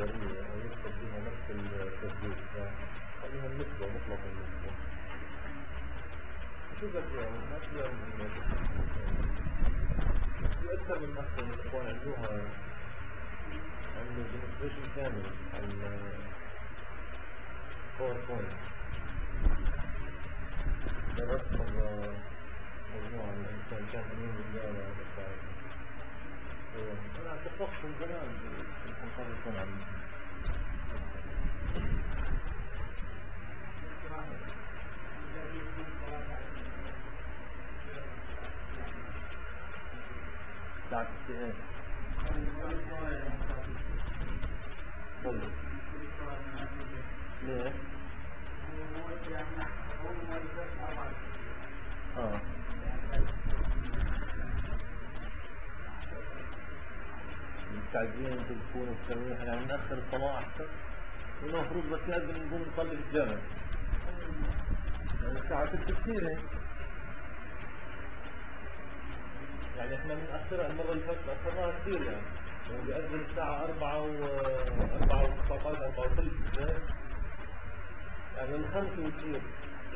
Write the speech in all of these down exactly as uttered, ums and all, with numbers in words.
قدرية أو يكتب بها نفس التثبيت فإنها النسبة مطلق النسبة شو ذلك يعني ما في في أكثر من أكثر من الإخوان عندوها عنده demonstration كامل على PowerPoint درست مرة مجموعة من الإنسان كان أمين الإدارة أنا اتفقت من زمان في الخمسين سنة عن ساعة السئين طيب ليه؟ اه مستعجلين انتم تكونوا تسوون احنا عم نأخر الصلاة احسن المفروض بس لازم نقوم نصلي في الجامع يعني الساعة ست كثير هيك يعني احنا بنأخرها المرة اللي فاتت أخرناها كثير يعني يعني بيأذن الساعة أربعة و أربعة وتسعطعش أربعة وثلث يعني الخمس وكثير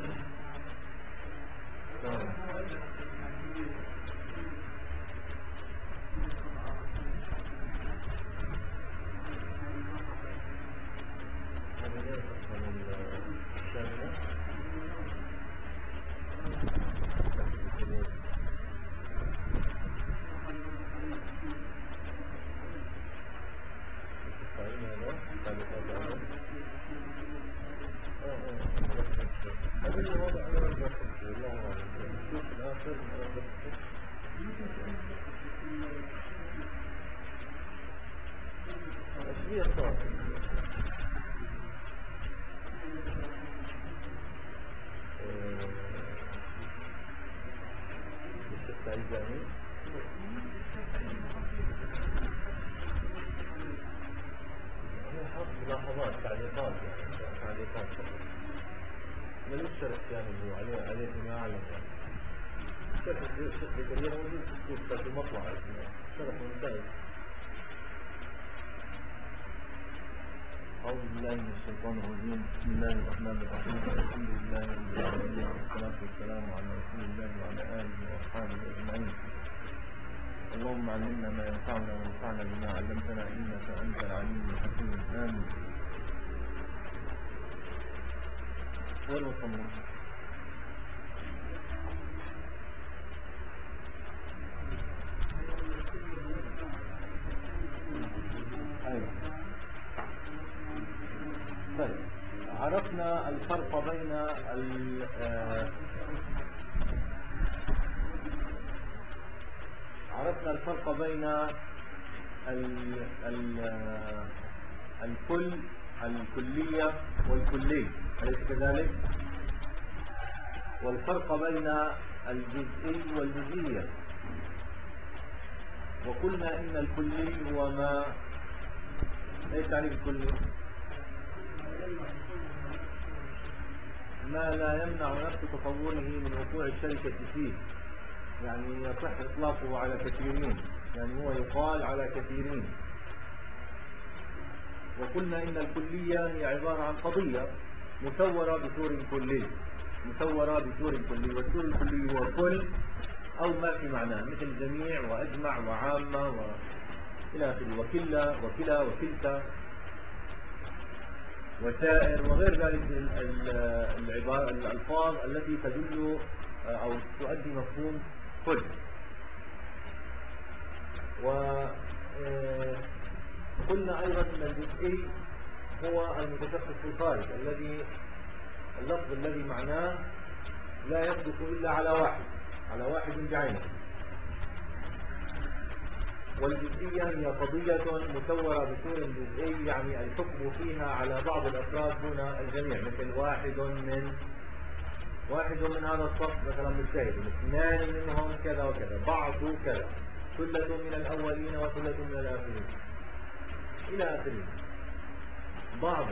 ملاحظات تعليقات يعني تعليقات ملوش شرح يعني هو عليه عليه ما أعلم يعني شرح الشيخ زكريا موجود في الكتب في المطلع شرح ممتاز أعوذ بالله من الشيطان الرجيم بسم الله الرحمن الرحيم الحمد لله رب العالمين والصلاة والسلام على رسول الله وعلى آله وأصحابه أجمعين اللهم علمنا ما ينفعنا وانفعنا بما علمتنا إنك أنت العليم الحكيم آمين. وين وصلنا؟ أيوة. طيب عرفنا الفرق بين ال عرفنا الفرق بين ال ال الكل الكلية والكلي أليس كذلك؟ والفرق بين الجزئي والجزئية وقلنا إن الكلي هو ما ايش تعريف الكلي؟ ما لا يمنع نفس تصوره من وقوع الشركة فيه يعني يصح إطلاقه على كثيرين يعني هو يقال على كثيرين. وقلنا إن الكلية هي عبارة عن قضية مصورة بصور كلي مصورة بصور كلي والصور الكلي هو كل أو ما في معناه مثل جميع وأجمع وعامة وإلى آخره وكلا وكلا وكلتا وسائر وغير ذلك العبارة الألفاظ التي تدل أو تؤدي مفهوم كل. وقلنا أيضا أن الجزئي هو المتشخص في الخارج الذي اللفظ الذي معناه لا يصدق إلا على واحد على واحد بعينه. والجزئية هي قضية مصورة بصور جزئي يعني الحكم فيها على بعض الأفراد دون الجميع مثل واحد من واحد من هذا الصف مثلا مجتهد اثنان منهم كذا وكذا بعض كذا ثلة من الأولين وثلة من الآخرين إلى آخره بعض.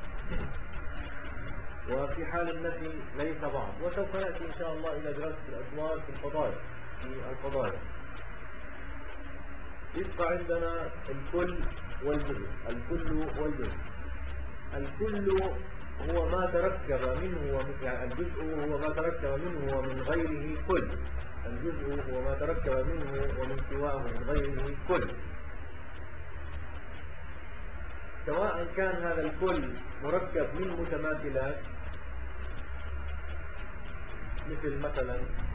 وفي حال النفي ليس بعض وسوف نأتي إن شاء الله إلى دراسة الأسواق في الفضائل في الفضائل. يبقى عندنا الكل والجزء. الكل والجزء. الكل هو ما تركب منه ومن يعني الجزء هو ما تركب منه ومن غيره كل. الجزء هو ما تركب منه ومن سواه من غيره كل، سواء كان هذا الكل مركب من متماثلات، مثل مثلا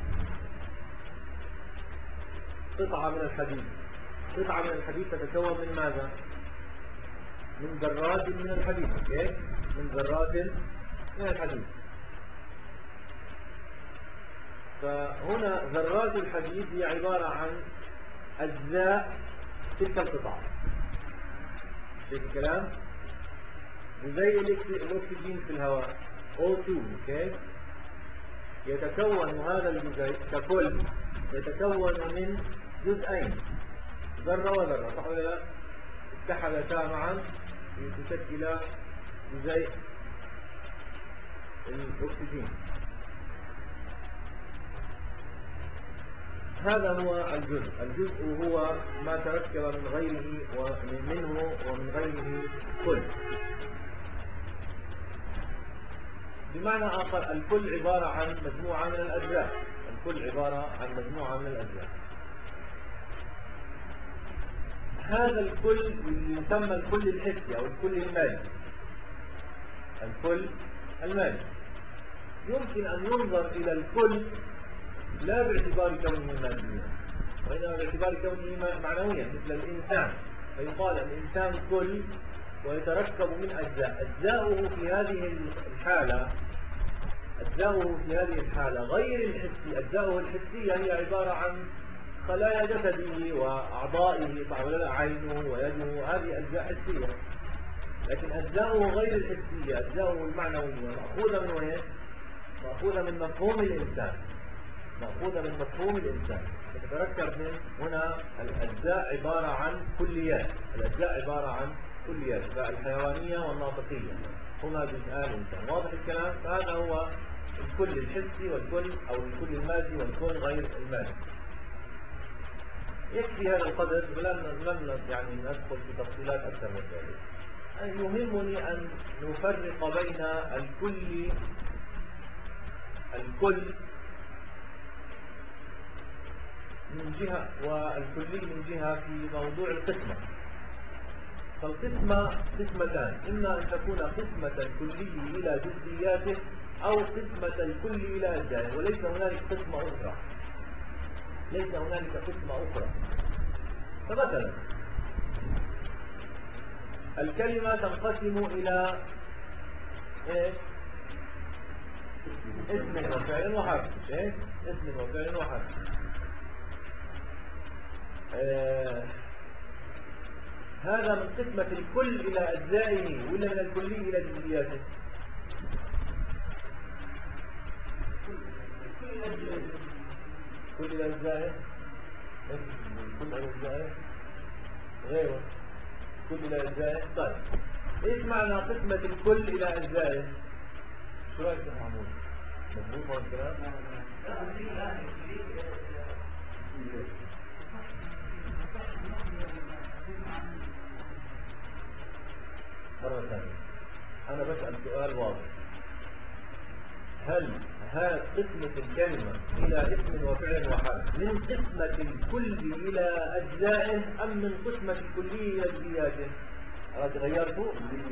قطعة من الحديد. قطعة من الحديد تتكون من ماذا؟ من ذرات من الحديد، كيف؟ من ذرات من الحديد. فهنا ذرات الحديد هي عبارة عن أجزاء تلك القطعة. شايف الكلام؟ زي الأكسجين في الهواء أو اثنين، كيف؟ يتكون هذا الجزيء ككل يتكون من جزئين، ذرة وذرة، صح ولا لا؟ اتحدتا معا لتشكل جزيء الأكسجين. هذا هو الجزء. الجزء هو ما تركب من غيره ومن منه ومن غيره كل. بمعنى آخر الكل عبارة عن مجموعة من الأجزاء. الكل عبارة عن مجموعة من الأجزاء. هذا الكل يسمى الكل الحسي أو الكل المادي. الكل المادي يمكن أن ينظر إلى الكل لا باعتبار كونه ماديا، وإنما باعتبار كونه معنويا، مثل الإنسان. فيقال الإنسان كل ويتركب من أجزاء. أجزاؤه في هذه الحالة أجزاؤه في هذه الحالة غير الحسي. أجزاؤه الحسية هي عبارة عن خلايا جسده وأعضائه، عينه ويده، هذه أجزاء حسية. لكن أجزاؤه غير الحسية، أجزاؤه المعنوية، مأخوذة من وين؟ مأخوذة من مفهوم الإنسان. مأخوذة من مفهوم الإنسان. تتركب من هنا الأجزاء عبارة عن كليات. الأجزاء عبارة عن كليات، فالحيوانية والناطقية هما جزءان الإنسان. واضح الكلام؟ فهذا هو الكل الحسي والكل أو الكل المادي والكل غير المادي. يكفي هذا القدر، ولن يعني ندخل في تفصيلات أكثر من ذلك. يهمني أن نفرق بين الكل الكل من جهة والكلي من جهة في موضوع القسمة. فالقسمة قسمتان، إما أن تكون قسمة الكلي إلى جزئياته أو قسمة الكل إلى أجزائه، وليس هنالك قسمة أخرى. ليس هنالك قسمة أخرى. فمثلا الكلمة تنقسم إلى إيه؟ اسم وفعل وحرف. إيه؟ اسم وفعل وحرف. آه هذا من قسمة الكل إلى أجزائه ولا من الكلي إلى جزئياته؟ كل إلى أجزائه. كل إلى أجزائه غيره. كل إلى أجزائه. طيب إيش معنى قسمة الكل إلى أجزائه؟ شو رأيك يا محمود؟ مضبوط هذا الكلام؟ مرة ثانية أنا بسأل سؤال واضح. هل هذه قسمة الكلمة إلى اسم وفعل وحرف من قسمة الكل إلى أجزائه أم من قسمة الكلي إلى جزئياته؟ أراد غيرته؟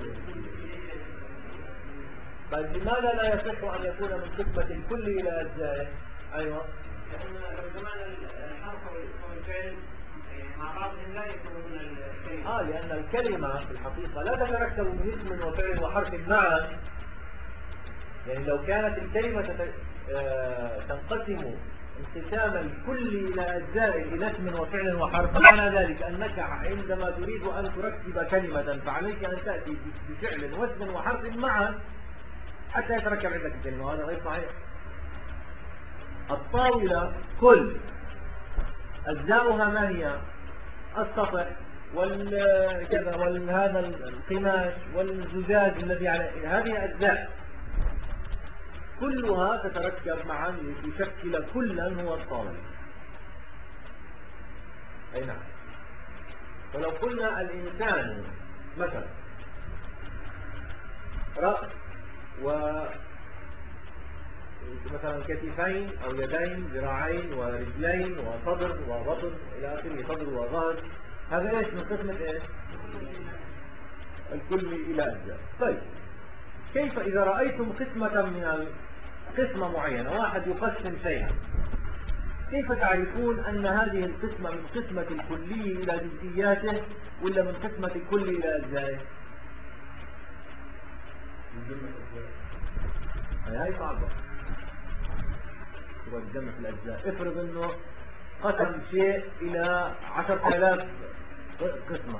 طيب لماذا لا يصح أن يكون من قسمة الكل إلى أجزائه؟ أيوة. لأن لو جمعنا الحرف والفعل مع بعضهم لا يكونون الكلمة. آه لأن الكلمة في الحقيقة لا تتركب من اسم وفعل وحرف معا. يعني لو كانت الكلمة تنقسم انقسام الكل إلى أجزاء إلى اسم وفعل وحرف، معنى ذلك أنك عندما تريد أن تركب كلمة فعليك أن تأتي بفعل واسم وحرف معا حتى يتركب عندك الكلمة، وهذا غير صحيح. الطاولة كل أجزاؤها ما هي؟ السطح والكذا وهذا القماش والزجاج الذي عليه، هذه أجزاء كلها تتركب معا لتشكل كلا هو الطاولة. أي نعم. ولو قلنا الإنسان مثلا رأس و مثلا كتفين أو يدين، ذراعين ورجلين وصدر وبطن إلى آخره، صدر وظهر، هذا إيش من قسمة إيش؟ الكل إلى أجزاء. طيب كيف إذا رأيتم قسمة من قسمة معينة، واحد يقسم شيئا، كيف تعرفون أن هذه القسمة من قسمة الكلي إلى جزئياته ولا من قسمة الكل إلى أجزائه؟ هاي صعبة. هو الجمع في الأجزاء. افرض أنه قسم شيء إلى عشرة آلاف قسمة،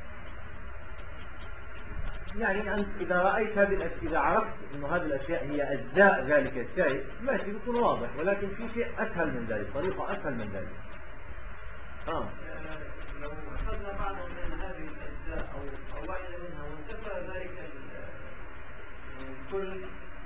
يعني أنت إذا رأيت هذه الأشياء، إذا عرفت أنه هذه الأشياء هي أجزاء ذلك الشيء ماشي بيكون واضح، ولكن في شيء أسهل من ذلك، طريقة أسهل من ذلك. آه. لو أخذنا بعض من هذه الأجزاء أو أو واحدة منها وانتفى ذلك الكل،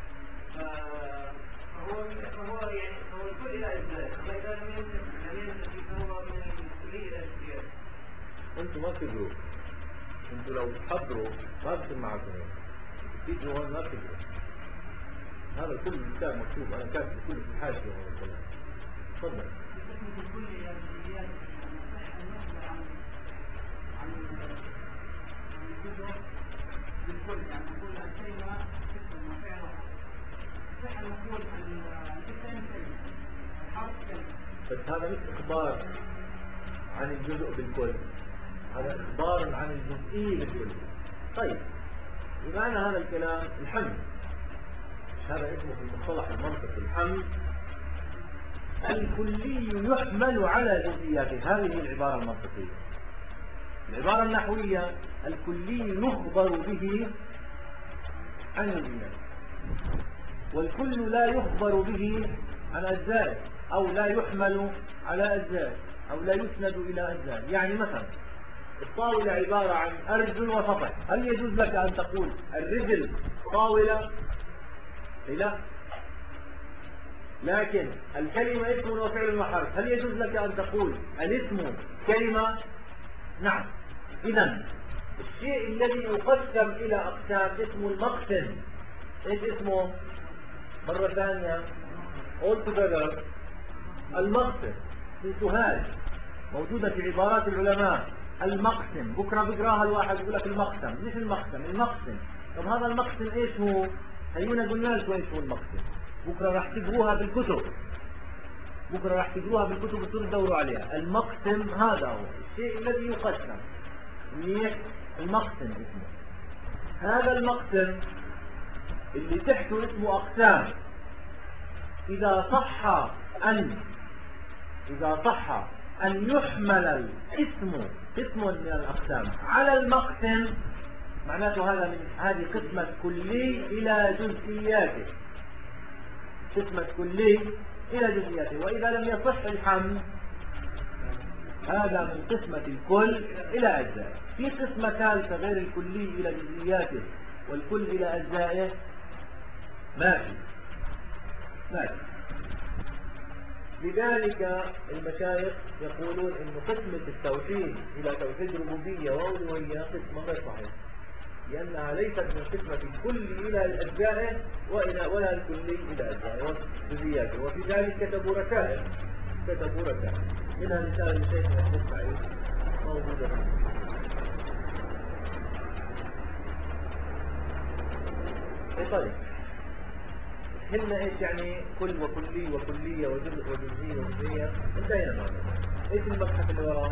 فهو فهو يعني هو الكل إلى أجزاء، أما إذا لم ينتفي فهو من الكل إلى أجزاء. أنتم ما تقدروا، أنتم لو تحضروا ما بصير معكم، تيجوا هون ما تقدروا. هذا كل الكتاب مكتوب، أنا كاتب كل في حاجة هذا الكلام. تفضل. الكل إلى أجزاء عن الجزء بالكل، يعني نقول عن كلمة اسم وفعل، صح نقول عن الاسم كلمة، الحرف كلمة. بس هذا مش إخبار عن الجزء بالكل، هذا إخبار عن الجزئي بالكل. طيب بمعنى هذا الكلام الحمل، هذا اسمه في المصطلح المنطقي الحمل، الكلي يحمل على جزئياته. هذه العبارة المنطقية. العبارة النحوية الكلي يخبر به عن جزئياته، والكل لا يخبر به عن أجزائه، أو لا يحمل على أجزائه، أو لا يسند إلى أجزائه. يعني مثلا الطاولة عبارة عن أرجل وسطح، هل يجوز لك أن تقول الرجل طاولة؟ لا. لكن الكلمة اسم وفعل وحرف، هل يجوز لك أن تقول الاسم كلمة؟ نعم. إذن الشيء الذي يقسم إلى أقسام اسمه المقسم. إيش اسمه؟ مرة ثانية قلت together. المقسم في سهال موجودة في عبارات العلماء. المقسم بكرة بقراها الواحد يقول لك المقسم، مش المقسم، المقسم. طب هذا المقسم ايش هو؟ هيونا قلنا لكم ايش هو المقسم، بكرة راح تقروها بالكتب، بكرة راح تقروها بالكتب وتصيروا تدوروا عليها. المقسم هذا هو الشيء الذي يقسم، المقسم اسمه. هذا المقسم اللي تحته اسمه أقسام. إذا صح أن إذا صح أن يحمل الاسم اسم من الأقسام على المقسم، معناته هذا من هذه قسمة كلي إلى جزئياته، قسمة كلي إلى جزئياته. وإذا لم يصح الحمل هذا من قسمة الكل إلى أجزاء. في قسمة ثالثة غير الكلي إلى جزئياته والكل إلى أجزائه، ماشي ماشي. لذلك المشايخ يقولون إن قسمة التوحيد إلى توحيد ربوبية وألوهية قسمة غير صحيح، لأنها ليست من قسمة الكل إلى أجزائه ولا الكلي إلى أجزائه وجزئياته. وفي ذلك كتبوا رسائل كتبوا رسائل منها رسالة لشيخنا الشيخ سعيد موجودة فيه. طيب هنا ايش يعني كل وكلي وكلية وجزء وجزئية وجزئية؟ انتهينا معنا. ايش المبحث اللي وراه؟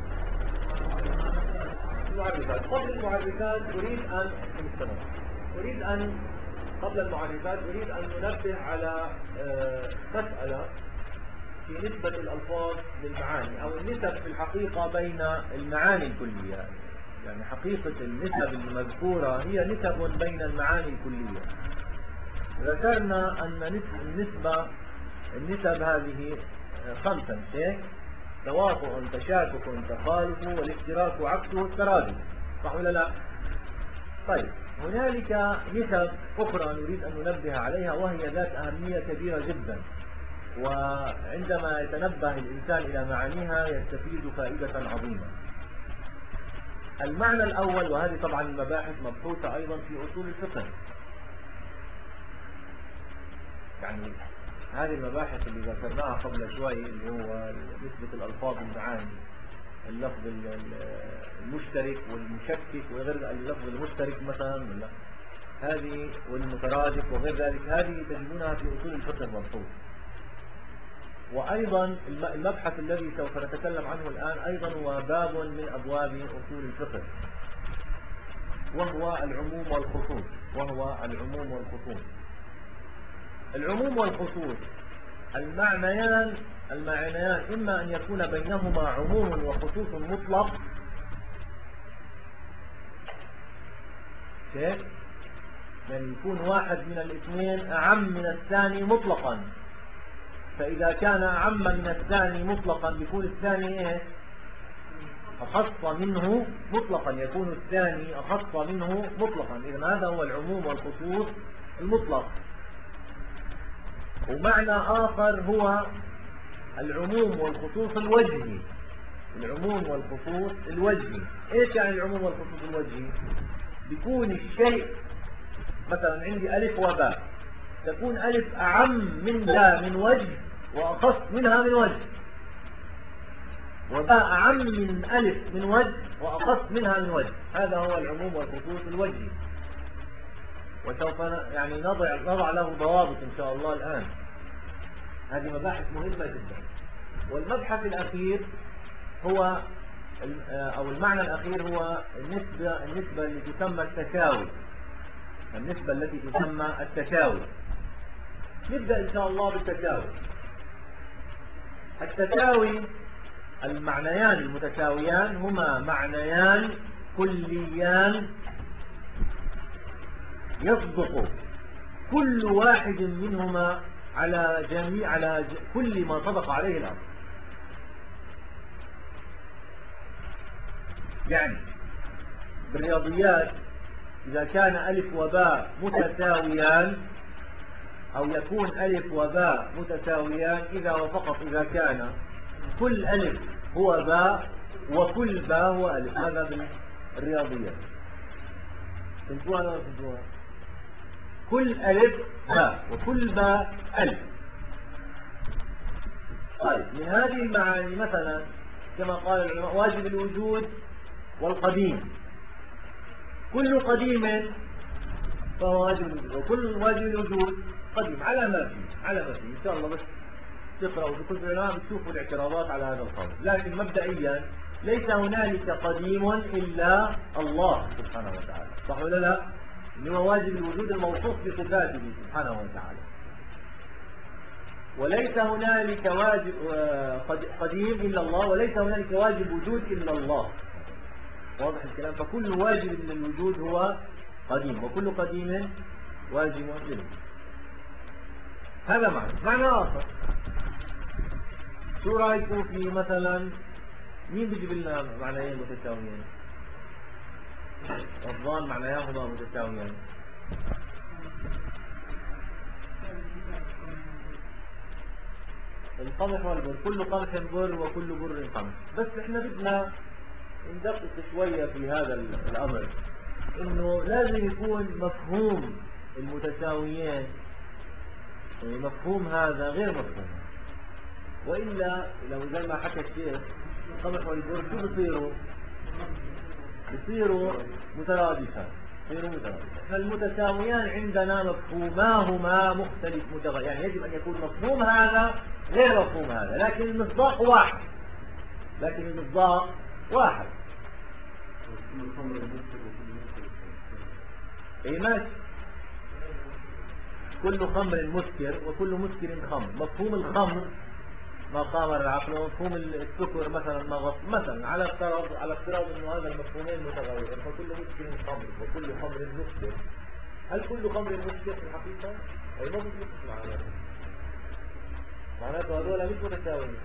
المعرفات. قبل المعرفات أريد أن نستمر. أريد أن قبل المعرفات أريد أن ننبه على مسألة في نسبة الألفاظ للمعاني، أو النسب في الحقيقة بين المعاني الكلية. يعني حقيقة النسب المذكورة هي نسب بين المعاني الكلية. ذكرنا أن النسبة النسب هذه خمسة شيء: توافق، تشاكك، تخالف، والاشتراك عكسه الترادف. صح ولا لا؟ طيب هنالك نسب أخرى نريد أن ننبه عليها، وهي ذات أهمية كبيرة جدا، وعندما يتنبه الإنسان إلى معانيها يستفيد فائدة عظيمة. المعنى الأول، وهذه طبعا المباحث مبحوثة أيضا في أصول الفقه، يعني هذه المباحث اللي ذكرناها قبل شوي اللي هو نسبة الألفاظ المعاني، اللفظ المشترك والمشكك وغير اللفظ المشترك مثلا، ولا هذه والمترادف وغير ذلك، هذه تجدونها في أصول الفقه المنصوص. وأيضا المبحث الذي سوف نتكلم عنه الآن أيضا هو باب من أبواب أصول الفقه، وهو العموم والخصوص. وهو العموم والخصوص. العموم والخصوص المعنيان المعنيان إما أن يكون بينهما عموم وخصوص مطلق، شيء يعني يكون واحد من الاثنين أعم من الثاني مطلقا، فإذا كان أعم من الثاني مطلقا يكون الثاني إيه؟ أخص منه مطلقا، يكون الثاني أخص منه مطلقا. إذن هذا هو العموم والخصوص المطلق. ومعنى آخر هو العموم والخصوص الوجهي. العموم والخصوص الوجهي إيش يعني العموم والخصوص الوجهي؟ بيكون الشيء مثلا عندي ألف وباء، تكون ألف أعم من لا من وجه وأخص منها من وجه، وباء أعم من ألف من وجه وأخص منها من وجه. هذا هو العموم والخصوص الوجهي، وسوف يعني نضع, نضع له ضوابط إن شاء الله الآن. هذه مباحث مهمة جدا. والمبحث الأخير هو أو المعنى الأخير هو النسبة, النسبة التي تسمى التساوي. النسبة التي تسمى التساوي. نبدأ إن شاء الله بالتساوي. التساوي المعنيان المتساويان هما معنيان كليان يصدق كل واحد منهما على جميع على كل ما صدق عليه الأمر. يعني بالرياضيات إذا كان ألف وباء متساويان، أو يكون ألف وباء متساويان إذا وفقط إذا كان كل ألف هو باء وكل باء هو ألف. هذا بالرياضيات. فهمتوها ولا فهمتوها؟ كل ألف باء وكل باء ألف. طيب من هذه المعاني مثلا كما قال العلماء واجب الوجود والقديم، كل قديم فهو واجب الوجود، وكل واجب الوجود قديم على ما فيه على ما فيه. إن شاء الله بس تقرأوا في كتب العلماء بتشوفوا الاعتراضات على هذا القول. لكن مبدئيا ليس هنالك قديم إلا الله سبحانه وتعالى، صح ولا لا؟ اللي هو واجب الوجود الموصوف بصفاته سبحانه وتعالى. وليس هنالك واجب قديم إلا الله، وليس هنالك واجب وجود إلا الله. واضح الكلام؟ فكل واجب للوجود هو قديم، وكل قديم واجب للوجود. هذا معنى. معنى آخر، شو رأيكم في مثلا مين بيجيب لنا معنيين متساويين؟ الظان معناهما متساويان. القمح والبر، كل قمح بر وكل بر قمح. بس احنا بدنا ندقق شوية في هذا الأمر، انه لازم يكون مفهوم المتساويين، يعني مفهوم هذا غير مفهوم، وإلا لو زي ما حكى الشيخ القمح والبر شو بصيروا؟ بصيروا مترادفان. بصيروا مترادفان. فالمتساويان عندنا مفهوماهما مختلف متغير، يعني يجب أن يكون مفهوم هذا غير مفهوم هذا، لكن المصداق واحد. لكن المصداق واحد. اي ماشي. كل خمر مسكر وكل مسكر خمر. مفهوم الخمر ما قامر العقل، ومفهوم السكر مثلا ما غط مثلا على افتراض على افتراض انه هذا المفهومين متغيرين، فكل مسكر خمر وكل خمر مسكر. هل كل خمر مسكر في الحقيقه؟ اي ما بيتفق مع هذا. معناته هذول مش متساويين.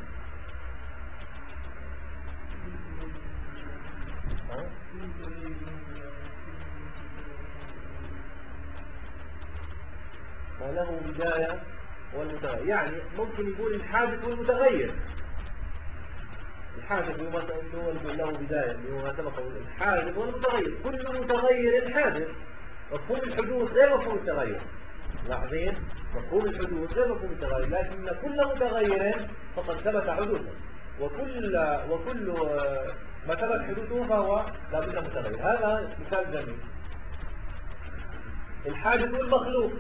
فله بداية والمتغير، يعني ممكن يقول الحادث والمتغير. الحادث هو مثلا له بداية اللي هو ما سبقه، الحادث والمتغير، كل متغير حادث. مفهوم الحدوث غير مفهوم التغير. لاحظين؟ مفهوم الحدوث غير مفهوم التغير، لكن كل متغير فقد ثبت حدوثه، وكل وكل ما ثبت حدوثه فهو لا بد متغير. هذا مثال جميل. الحادث والمخلوق،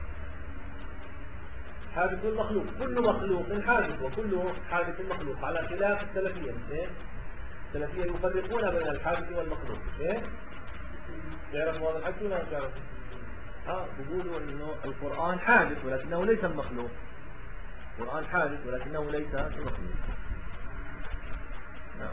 حادث والمخلوق، كل مخلوق حادث وكل حادث مخلوق، على خلاف السلفية. السلفية يفرقون بين الحادث والمخلوق. ايه؟ تعرفوا هذا الحكي ولا ما تعرفوا؟ ها بيقولوا انه القرآن حادث ولكنه ليس مخلوق. القرآن حادث ولكنه ليس مخلوق. نعم.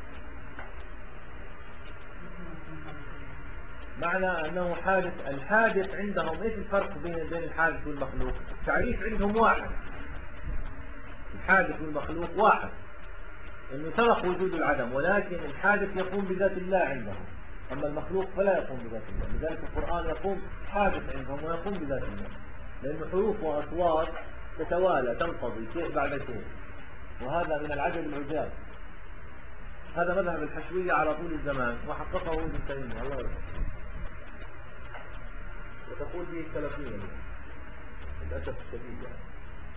معنى انه حادث، الحادث عندهم ايش الفرق بين بين الحادث والمخلوق؟ التعريف عندهم واحد. الحادث والمخلوق واحد، انه سبق وجود العدم، ولكن الحادث يقوم بذات الله عندهم، اما المخلوق فلا يقوم بذات الله. لذلك القرآن يقوم حادث عندهم ويقوم بذات الله، لأن حروف وأصوات تتوالى تنقضي شيء بعد شيء، وهذا من العجب العجاب. هذا مذهب الحشوية على طول الزمان، وحققه ابن تيمية الله يرحمه، وتقول به السلفية للأسف الشديد. يعني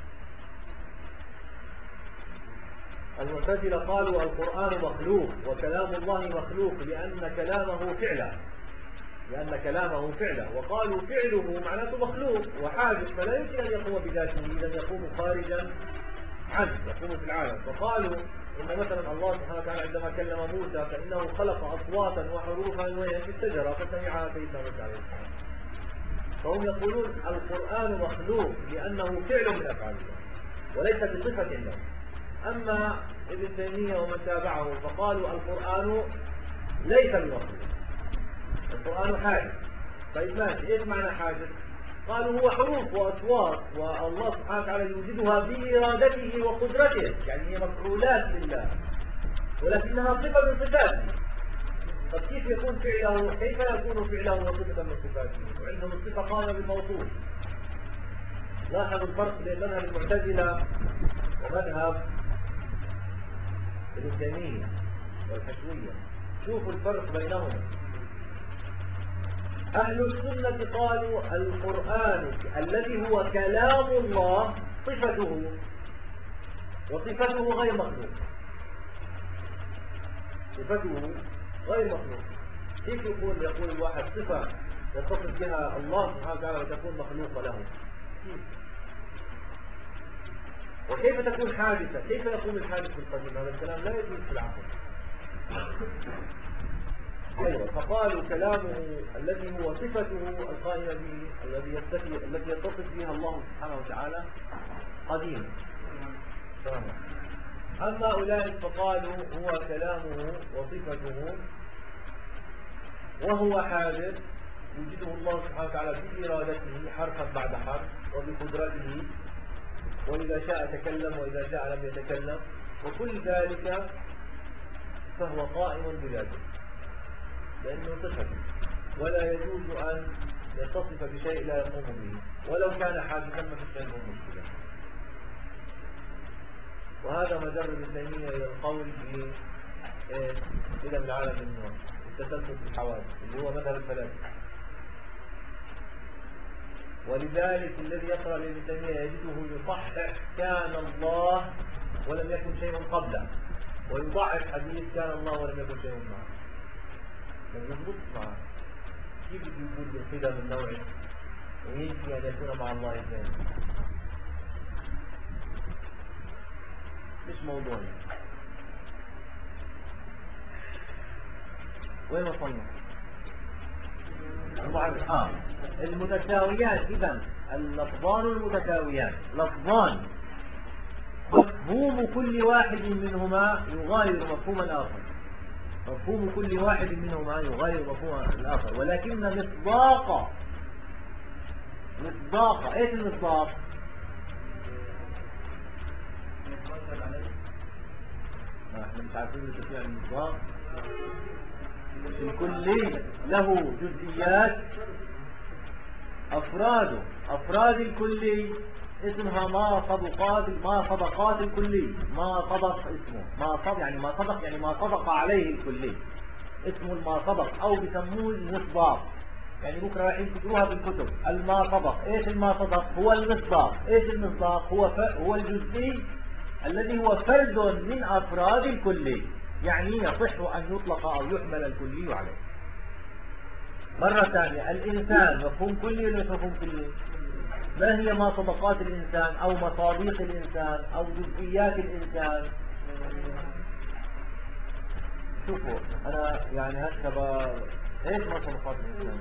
المعتزلة قالوا القرآن مخلوق وكلام الله مخلوق لأن كلامه فعلا، لأن كلامه فعلا، وقالوا فعله معناته مخلوق وحادث فلا يمكن أن يقوم بذاته، إذا يقوم خارجا عنه، يقوم في العالم. فقالوا إن مثلا الله سبحانه وتعالى عندما كلم موسى فإنه خلق أصواتا وحروفا وهي في الشجرة فسمعها سيدنا موسى عليه السلام. فهم يقولون القرآن مخلوق لأنه فعل من أفعال الله وليس بصفة له. أما ابن تيمية ومن تابعه فقالوا القرآن ليس بمخلوق، القرآن حادث. طيب ماشي، ايش معنى حادث؟ قالوا هو حروف واصوات، والله سبحانه وتعالى يوجدها بإرادته وقدرته، يعني هي مفعولات لله ولكنها صفة من صفاته. طب كيف يكون فعله؟ كيف يكون فعله وصفة من صفاته؟ وعندهم الصفة قائمة بالموصوف. لاحظوا الفرق بين مذهب المعتزلة ومذهب ابن تيمية والحشوية. شوفوا الفرق بينهما. أهل السنة قالوا القرآن الذي هو كلام الله صفته، وصفته غير مخلوق، صفته غير مخلوق. كيف يقول يقول الواحد صفة يتصف بها الله سبحانه وتعالى وتكون مخلوقة له؟ كيف؟ وكيف تكون حادثة؟ كيف يقوم الحادث بالقديم؟ هذا الكلام لا يجوز في العقل. أيوة. فقالوا كلامه الذي هو صفته القائمة به، الذي يتصف الذي يتصف بها الله سبحانه وتعالى قديم. أما أولئك فقالوا هو كلامه وصفته وهو حادث يوجده الله سبحانه وتعالى بإرادته حرفا بعد حرف وبقدرته، وإذا شاء تكلم وإذا شاء لم يتكلم، وكل ذلك فهو قائم بذاته لأنه صفة، ولا يجوز أن يتصف بشيء لا يقوم به، ولو كان حادثا ما في شيء مشكلة. وهذا مجرد ابن تيمية إلى القول في قدم العالم النور، التسلسل في الحوادث اللي هو مذهب الفلاسفة. ولذلك الذي يقرأ لابن تيمية يجده يصحح كان الله ولم يكن شيء قبله، ويضعف حديث كان الله ولم يكن شيء معه. ما يضبط معه. كيف يقول بالقدم النوعي ويجي أن يكون مع الله ثاني؟ مش موضوعي. وين وصلنا؟ آه. المتساويات. إذن اللفظان المتساويان لفظان مفهوم كل واحد منهما يغاير مفهوم الآخر، مفهوم كل واحد منهما يغاير مفهوم الآخر، ولكن مصداق مصداق ايش المصداق؟ احنا مش عارفين ايش يعني المصداق. الكلي له جزئيات، افراده افراد الكلي اسمها ما طبقات ما طبقات الكلي، ما طبق اسمه ما طبق يعني ما طبق يعني ما طبق عليه الكلي اسمه ما طبق، او بيسموه المصداق. يعني بكرة رايحين تدروها بالكتب. الما سبق، ايش الما سبق؟ هو المصداق. ايش المصداق؟ هو ف... هو الجزئي الذي هو فرد من افراد الكلي، يعني يصح ان يطلق او يحمل الكلي عليه. مرة ثانية، الانسان مفهوم كلي ولا مش مفهوم كلي؟ ما هي ما سبقات الانسان او مصاديق الانسان او جزئيات الانسان؟ شوفوا انا يعني هكتب ايش ما سبقات الانسان؟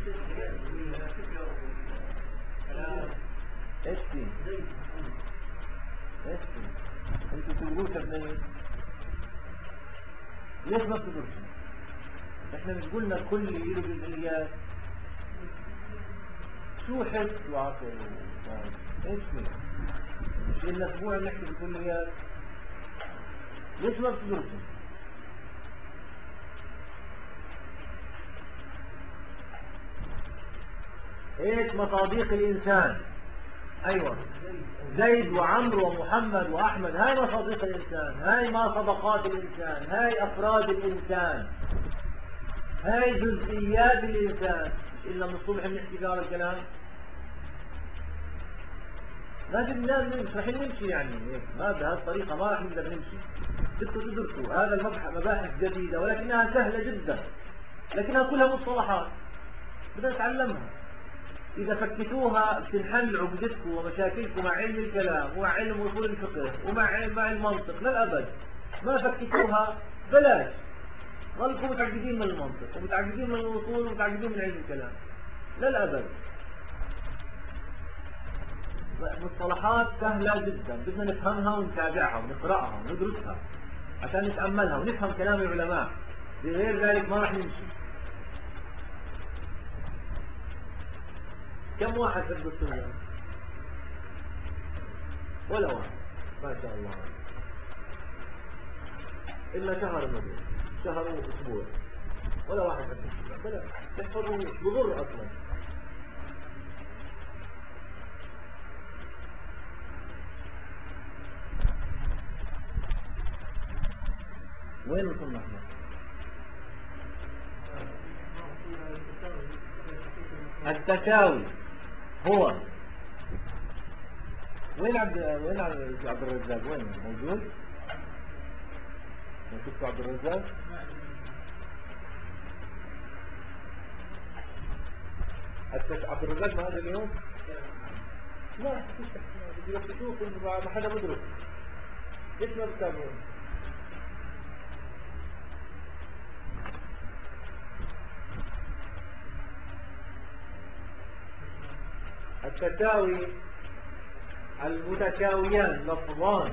ايش في؟ ايش في؟ انتوا تقولوا شبنين ليش ما بتقولوا؟ احنا مش قلنا الكل له جزئيات؟ شو حس وعقل وفهم؟ ايش في؟ مش إلا اسبوع نحكي بالكليات؟ ليش ما بتقولوا؟ ايش مصاديق الانسان؟ ايوه، زيد وعمرو ومحمد واحمد، هاي مصاديق الانسان، هاي ما سبقات الانسان، هاي افراد الانسان، هاي جزئيات الانسان. مش الا من الصبح بنحكي هذا الكلام؟ ما بدنا نمشي، رح نمشي يعني هيك، ما بهذه الطريقه ما رح نقدر نمشي. بدكم تدرسوا هذا المبحث، مباحث جديده ولكنها سهله جدا، لكنها كلها مصطلحات بدنا نتعلمها. إذا فكتوها بتنحل عقدتكم ومشاكلكم مع علم الكلام ومع علم أصول الفقه ومع علم مع المنطق للأبد. ما فكتوها بلاش، ظلكم متعقدين من المنطق ومتعقدين من الأصول ومتعقدين من علم الكلام للأبد. مصطلحات سهلة جدا، بدنا نفهمها ونتابعها ونقرأها وندرسها عشان نتأملها ونفهم كلام العلماء، بغير ذلك ما راح نمشي. كم واحد حفظ السنة؟ ولا واحد ما شاء الله، إلا شهر المدينة، شهر وأسبوع، ولا واحد حفظ السنة. بلا تحفظوا بضر أصلا. وين وصلنا احنا؟ التساوي هو وين عبد وين عبد الرزاق؟ وين موجود؟ ما شفتوا عبد الرزاق؟ التس... عبد الرزاق ما هذا اليوم؟ لا فيش تحكي، بدي بس تشوف انه ما حدا مدرك. ليش ما بتتابعون؟ التساوي المتساويان لفظان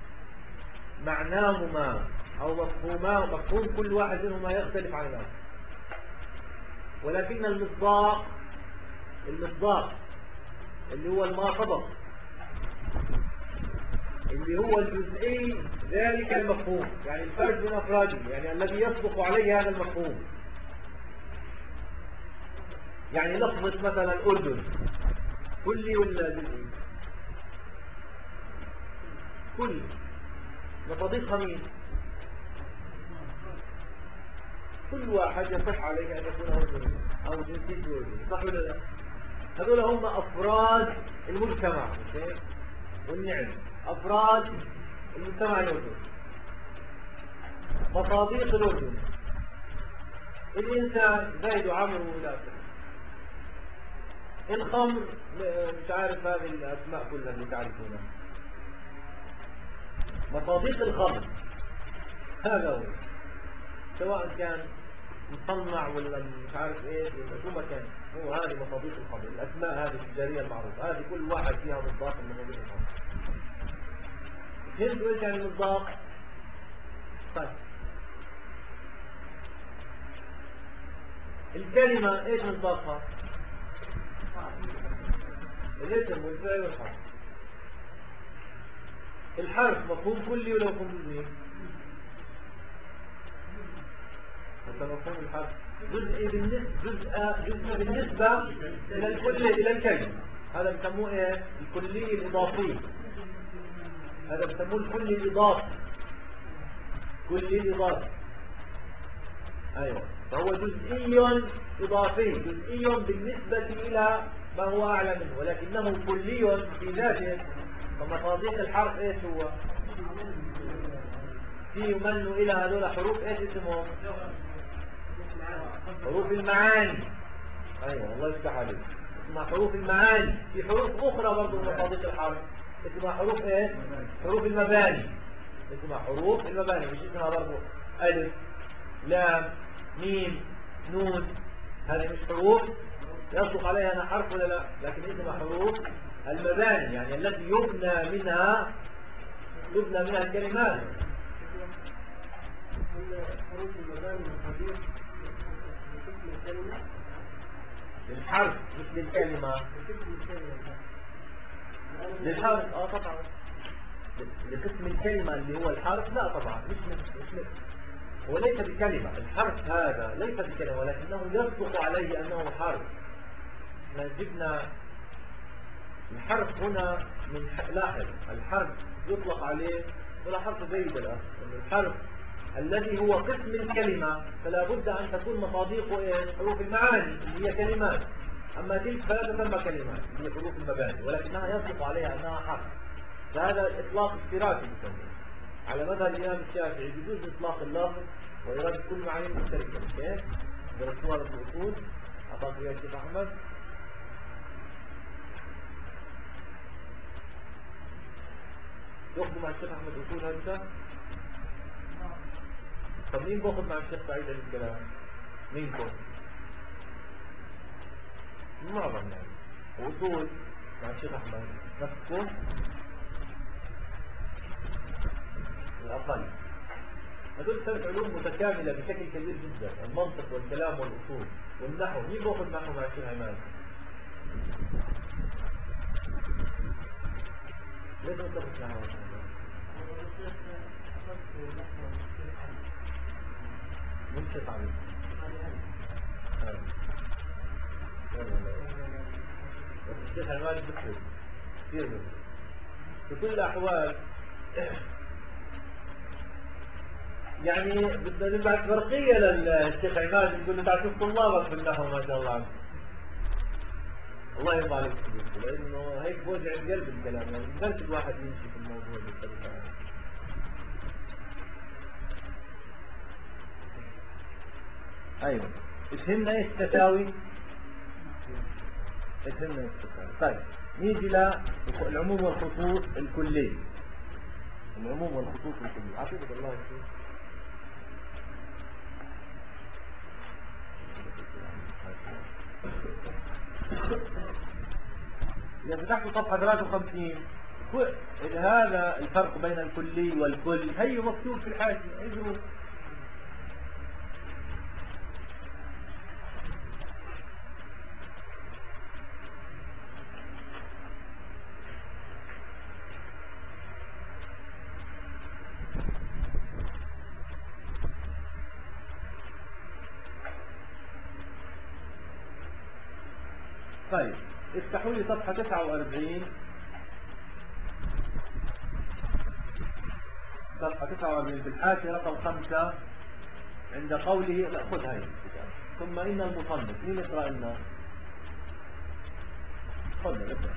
معناهما أو مفهوما مفهوم كل واحد منهما يختلف عن الآخر، ولكن المصداق المصداق اللي هو الما سبق اللي هو الجزئي ذلك المفهوم، يعني الفرد من أفراده، يعني الذي يصدق عليه هذا المفهوم. يعني لفظة مثلا أردن كلي ولا جزئي؟ كل مصادقها مين؟ كل واحد يصح عليه أن يكون أردني أو جنسيته أردني، صح ولا لا؟ هذول هم أفراد المجتمع والنعم، أفراد المجتمع الأردني، مصادق الأردن، الإنسان زيد وعمرو ولا الخمر مش عارف هذه الأسماء كلها اللي تعرفونها، مصادق الخمر هذا هو، سواء كان مصنع ولا مش عارف ايه ولا شو ما كان، هو هذه مصادق الخمر، الاسماء هذه التجاريه المعروفه، هذه كل واحد فيها مصداق من مصادق الخمر. فهمتوا ايش يعني مصداق؟ طيب الكلمه ايش مصداقها؟ الاسم والفعل والحرف. الحرف مفهوم كلي ولا مفهوم جزئي؟ هذا مفهوم الحرف جزء بالنسبة جزء بالنسبة إلى الكل إلى الكلمة، هذا بسموه إيه؟ الكلي الإضافي، هذا بسموه الكلي الإضافي، كلي الإضافي. أيوة، فهو جزئي إضافي، جزئي بالنسبة إلى ما هو أعلى منه، ولكنه كلي في ذاته. فمصادق الحرف إيش هو؟ في يمن إلى هذول حروف إيش اسمهم؟ حروف المعاني. أيوة الله يفتح عليك، اسمها حروف المعاني. في حروف أخرى برضه مصادق الحرف اسمها حروف إيش؟ حروف المباني. اسمها حروف المباني، مش اسمها برضه ألف لام ميم نون. هذه مش حروف يصدق عليها أنا حرف ولا لا، لكن اسمها حروف المباني، يعني التي يبنى منها يبنى منها الكلمات. حروف المباني مصادق للحرف مش للكلمة. للحرف اه طبعا، لقسم الكلمة اللي هو الحرف لا طبعا مش مش مش هو ليس بكلمة. الحرف هذا ليس بكلمة، ولكنه يصدق عليه أنه حرف. ما جبنا الحرف هنا من ح... لاحظ الحرف يطلق عليه ولا حرف جيد الآن. الحرف الذي هو قسم الكلمة فلا بد أن تكون مصادقه إيه؟ حروف المعاني اللي هي كلمات. أما تلك فلا تسمى كلمات اللي هي حروف المباني، ولكنها يصدق عليها أنها حرف. فهذا إطلاق اشتراكي بسميه. على مذهب الإمام الشافعي يجوز إطلاق اللفظ وإرادة كل معاني مشتركة. كيف؟ درسوها في الأصول أعطاك فيها الشيخ أحمد. تأخذوا مع الشيخ أحمد أصول هذا؟ طب مين بأخذ مع الشيخ سعيد هذا الكلام؟ مينكم؟ معظم يعني. وأصول مع الشيخ أحمد نفسكم؟ الأقل. هذول ثلاث علوم متكاملة بشكل كبير جدا، المنطق والكلام والأصول والنحو. مين بأخذ معكم مع الشيخ عماد؟ ليش ما تدرس نحو؟ من شيخ عماد؟ الشيخ عماد بكري كثير بكري. في كل الأحوال يعني بدنا نبعث برقية للشيخ عماد نقول له تعال شوف طلابك في النحو ما شاء الله عنه. الله يرضى عليك سيدي، لأنه هيك بوجع القلب الكلام، يعني بدرس الواحد يمشي في الموضوع بالطريقة. أيوه، فهمنا إيش تساوي؟ فهمنا إيش تساوي. طيب نيجي للعموم والخصوص الكلي. العموم والخصوص الكلي. عافيك الله يسلمك. إذا فتحت صفحة ثلاثة وخمسين هذا الفرق بين الكلي والكل هي مكتوب في الحاشية. اجروا طيب افتحوا لي صفحة تسعة وأربعين. صفحة تسعة وأربعين في الحاشية رقم خمسة عند قوله لا خذ هاي ثم إن المصنف. مين يقرأ لنا؟ خذ اقرأ.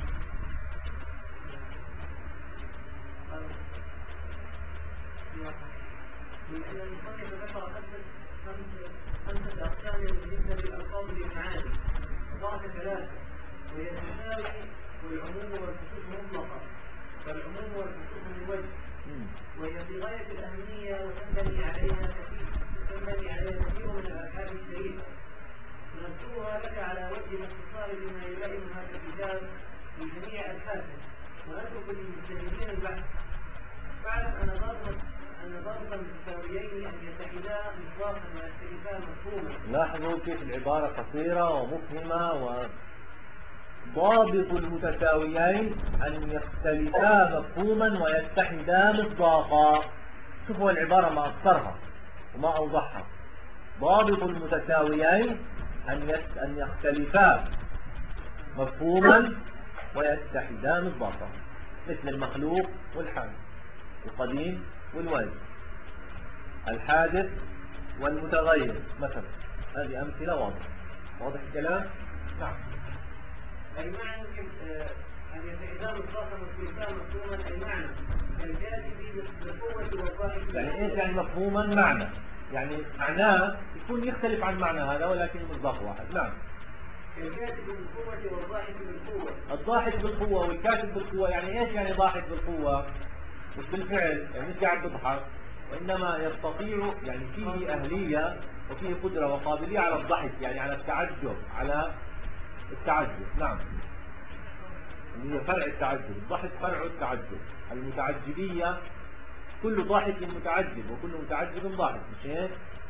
من أن المصنف ذكر خمسة أقسام بالنسبة للألفاظ بالمعاني، ضعف ثلاثة وهي المساوي والعموم والخصوص مطلقا، والعموم والخصوص من وجه، وهي في غاية الأهمية وتنبني عليها كثير تنبني عليها كثير من الألفاظ الشريفة. نذكرها لك على وجه الاختصار بما يلائم هذا الكتاب لجميع أبحاثه، ونترك للمجتهدين البحث. فاعلم أن ضابط أن ضابط المتساويين أن يتحدا مطلقا ويختلفا مفهوما. لاحظوا كيف العبارة قصيرة ومفهمة. وضابط المتساويين أن يختلفا مفهوما ويتحدا مصداقا. شوفوا العبارة ما أكثرها وما أوضحها. ضابط المتساويين أن أن يختلفا مفهوما ويتحدا مصداقا، مثل المخلوق والحادث، القديم والواجب، الحادث والمتغير مثلا. هذه أمثلة واضحة. واضح الكلام؟ نعم. أي معنى أن يتعذر الخاتم السلطان مفهوما أي معنى الجاذب بالقوة والضعف. يعني إيش يعني مفهوما معنى؟ يعني معناه يكون يختلف عن معنى هذا ولكن مصداق واحد. نعم. الجاذب بالقوة والضاحك بالقوة. الضاحك بالقوة والكاتب بالقوة، يعني إيش يعني ضاحك بالقوة؟ مش بالفعل، يعني مش قاعد بضحك، وإنما يستطيع، يعني فيه أهلية وفيه قدرة وقابلية على الضحك، يعني على التعجب، على التعجب. نعم. اللي هي فرع التعجب. الضحك فرع التعجب. المتعجبية كل ضاحك متعجب وكل متعجب ضاحك، مش هيك؟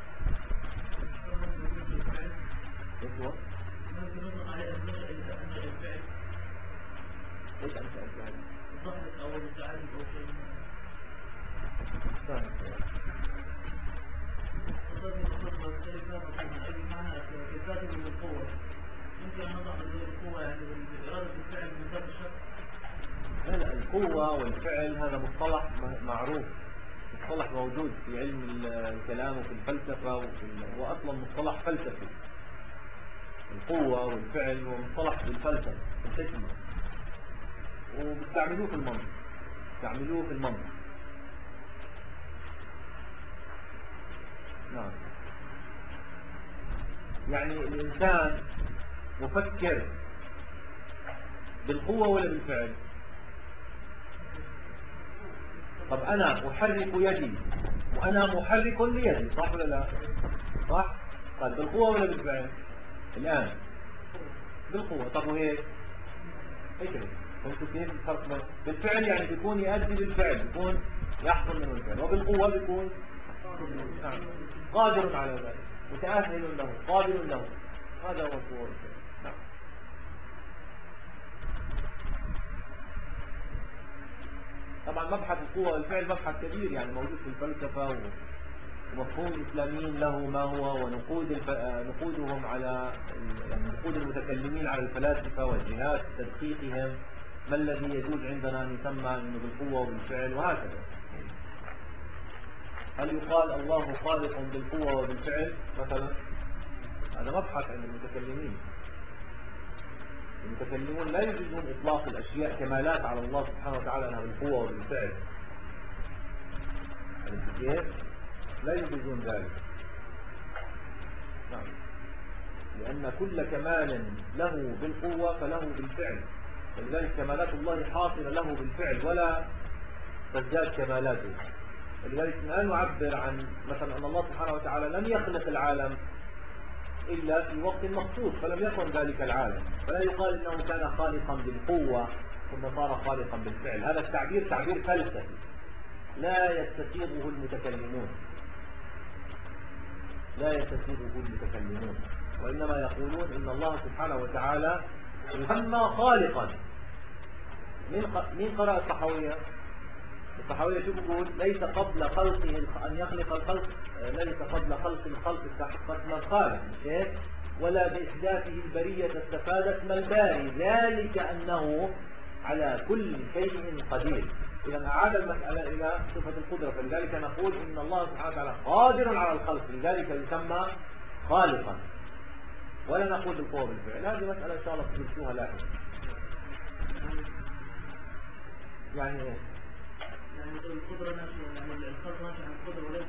ايش هو؟ ايش انشأ الفعل؟ الضحك او التعجب او شيء. الكاتب بالقوة. يمكن أن نضع بالقوة يعني بإرادة الفعل من باب الشك. لا لا، القوة والفعل هذا مصطلح معروف، مصطلح موجود في علم الكلام وفي الفلسفة وفي وأصلا مصطلح فلسفي. القوة والفعل هو مصطلح في الفلسفة في الحكمة، وبيستعملوه في المنطق، بيستعملوه في المنطق. نعم. يعني الإنسان مفكر بالقوة ولا بالفعل؟ طب أنا أحرك يدي وأنا محرك ليدي، صح ولا لا؟ صح؟ طيب بالقوة ولا بالفعل؟ الآن بالقوة. طب وهيك؟ هيك هيك. فهمتوا كيف الفرق؟ بالفعل يعني بيكون يؤدي بالفعل، بيكون يحصل منه الفعل، وبالقوة بيكون قادر على ذلك، متأهل له، قادر له. هذا هو القوة والفعل. نعم. طبعا مبحث القوة والفعل مبحث كبير، يعني موجود في الفلسفة، ومفهوم الإسلاميين له ما هو، ونقود الف... نقودهم على يعني نقود المتكلمين على الفلاسفة والجهات تدقيقهم، ما الذي يجوز عندنا أن يسمى إنه بالقوة وبالفعل وهكذا. هل يقال الله خالق بالقوة وبالفعل مثلا؟ هذا مبحث عند المتكلمين. المتكلمون لا يجوزون إطلاق الأشياء كمالات على الله سبحانه وتعالى أنها بالقوة وبالفعل. كيف؟ لا يجوزون ذلك. نعم. لأن كل كمال له بالقوة فله بالفعل، ولذلك كمالات الله حاصلة له بالفعل ولا تزداد كمالاته. ولذلك لا نعبر عن مثلا أن الله سبحانه وتعالى لم يخلق العالم إلا في وقت مخصوص فلم يكن ذلك العالم، فلا يقال إنه كان خالقا بالقوة ثم صار خالقا بالفعل. هذا التعبير تعبير فلسفي لا يستسيغه المتكلمون، لا يستسيغه المتكلمون، وإنما يقولون إن الله سبحانه وتعالى يسمى خالقا. من قرأ الطحاوية؟ الطحاوية شو بيقول؟ ليس قبل خلقه أن يخلق الخلق، ليس قبل خلق الخلق استحق اسم الخالق، ولا بإحداثه البرية استفاد اسم الباري، ذلك أنه على كل شيء قدير. إذا أعاد المسألة إلى صفة القدرة، فلذلك نقول إن الله سبحانه وتعالى قادر على الخلق، لذلك يسمى خالقا، ولا نقول بالقوة بالفعل. هذه مسألة إن شاء الله تدرسوها لاحقا. يعني إيه؟ يعني القدرة ناشئة، يعني الخلق ناشئ عن القدرة وليس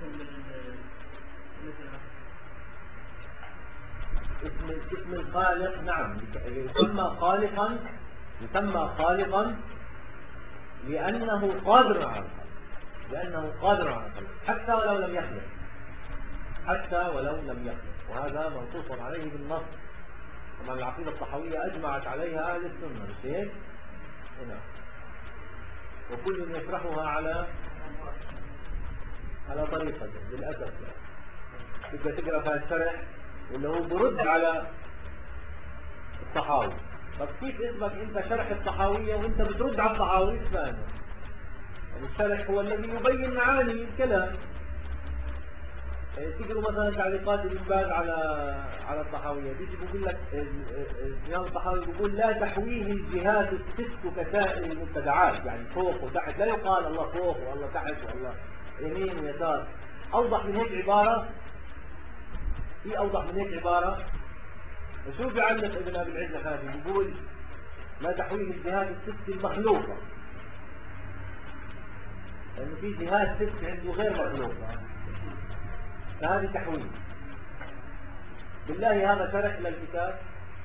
اسم اسم الخالق. نعم، يسمى خالقا، يسمى خالقا لأنه قادر على الخلق، لأنه قادر على الخلق حتى ولو لم يخلق، حتى ولو لم يخلق، وهذا منصوص عليه بالنص. كما العقيدة الطحاوية أجمعت عليها أهل السنة، مش هيك؟ هنا وكل يشرحها على على طريقة للأسف. تبقى تقرأ فيها الشرح واللي هو برد على الطحاوي. طب كيف اسمك أنت شرح الطحاوية وأنت بترد على الطحاوي؟ إيش فاهم؟ يعني الشرح هو الذي يبين معاني الكلام. يعني تقرأ مثلا تعليقات ابن باز على على الطحاوية، بيجي بيقول لك الإمام الطحاوي بيقول لا تحويه الجهات الست كسائر المبتدعات، يعني فوق وتحت، لا يقال الله فوق والله تحت والله يمين ويسار. أوضح من هيك عبارة في أوضح من هيك عبارة؟ وشو بيعلق ابن أبي العز الحنفي؟ بيقول لا تحويل الجهات الست المخلوقة، لأنه في جهات ست عنده غير مخلوقة، فهذه تحويل. بالله هذا شرح للكتاب؟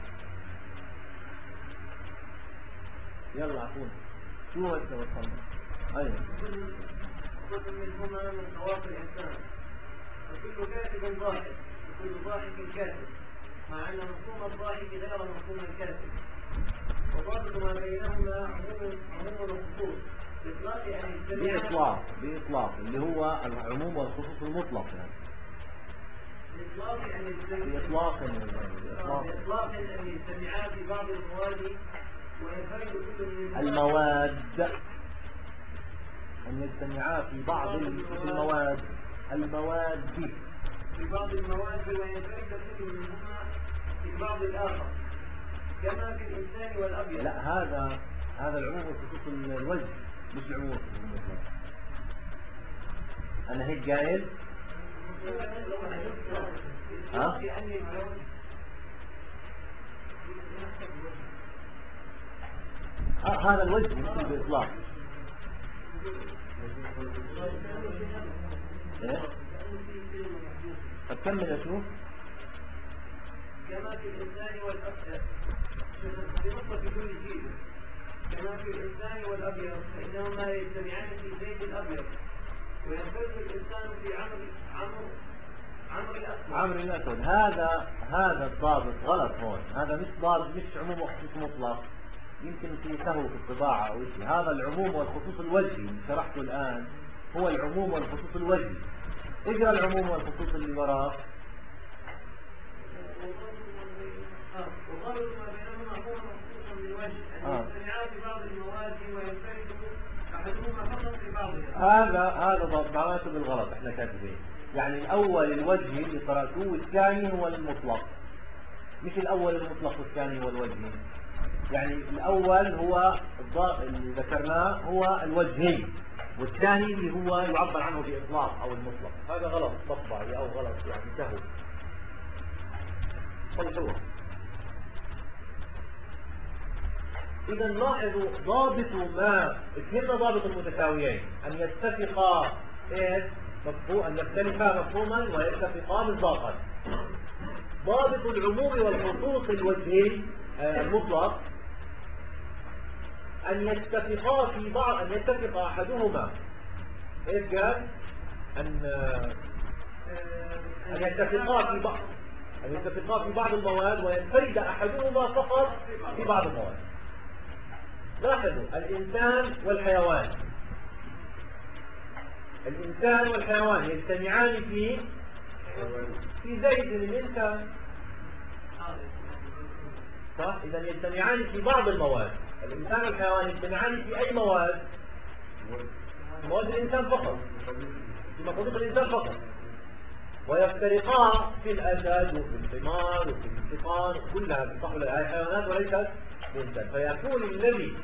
يلا أعطونا شو هو أنت وصلنا؟ أيوة. كل منهما من خواص الإنسان، وكل كاتب ضاحك وكل ضاحك كاتب، مع أن مفهوم الضاحك غير مفهوم الكاتب، وضابط ما بينهما عموم عموم الخصوص بإطلاق أن يجتمعا بإطلاق بإطلاق اللي هو العموم والخصوص المطلق يعني. بإطلاق أن يجتمعا بإطلاق بإطلاق بإطلاق أن يجتمعا في بعض المواد وينفرد كل منهما المواد، أن يجتمعا في بعض المواد المواد في بعض المواد وينفرد كل منهما في بعض الآخر، كما في الإنسان والأبيض. لا، هذا هذا العموم والخصوص الوجه، مش العموم والخصوص المطلق. أنا هيك قايل؟ ها؟ آه هذا الوجه مثل بإطلاق. إيه؟ طب كمل أشوف. كما في الإنسان والأبيض بنقطة كل شيء، كما في الإنسان والأبيض فإنهما يجتمعان في زيت الأبيض، وينفرد الإنسان في عمر عمر عمر الأسود. عمرو الأسود. هذا هذا الضابط غلط هون، هذا مش ضابط، مش عموم وخصوص مطلق، يمكن في سهو في الطباعة أو شيء. هذا العموم والخصوص الوجهي اللي شرحته الآن هو العموم والخصوص الوجهي. اقرأ العموم والخصوص اللي وراه. وضابط ما بينهما هو مخصوص بالوجه أن يجتمعان في بعض المواد وينفرد أحدهما فقط في بعضها. هذا هذا ضابط معناته بالغلط، احنا كاتبين يعني الأول الوجهي اللي قرأتوه والثاني هو المطلق، مش الأول المطلق والثاني هو الوجهي. يعني الأول هو اللي ذكرناه هو الوجهي، والثاني اللي هو يعبر عنه بإطلاق أو المطلق. هذا غلط مطبعي أو غلط يعني سهو. صلحوه. إذا لاحظوا ضابط ما فهمنا ضابط المتساويين أن يتفقا إيه مفهوم، أن يختلفا مفهوما ويتفقا مصداقا. ضابط العموم والخصوص الوجهي المطلق أن يتفقا في بعض، أن يتفق أحدهما إيش قال؟ أن أن يتفقا في بعض أن يتفقا في بعض المواد وينفرد أحدهما فقط في بعض المواد. لاحظوا الإنسان والحيوان، الإنسان والحيوان يجتمعان في في زيد الإنسان، صح؟ إذا يجتمعان في بعض المواد. الإنسان والحيوان يجتمعان في أي مواد؟ في مواد الإنسان فقط، في مخلوق الإنسان فقط، ويفترقا في الأسد وفي الحمار وفي الحصان، كلها تنطح هاي حيوانات وليست الإنسان. فيكون الذي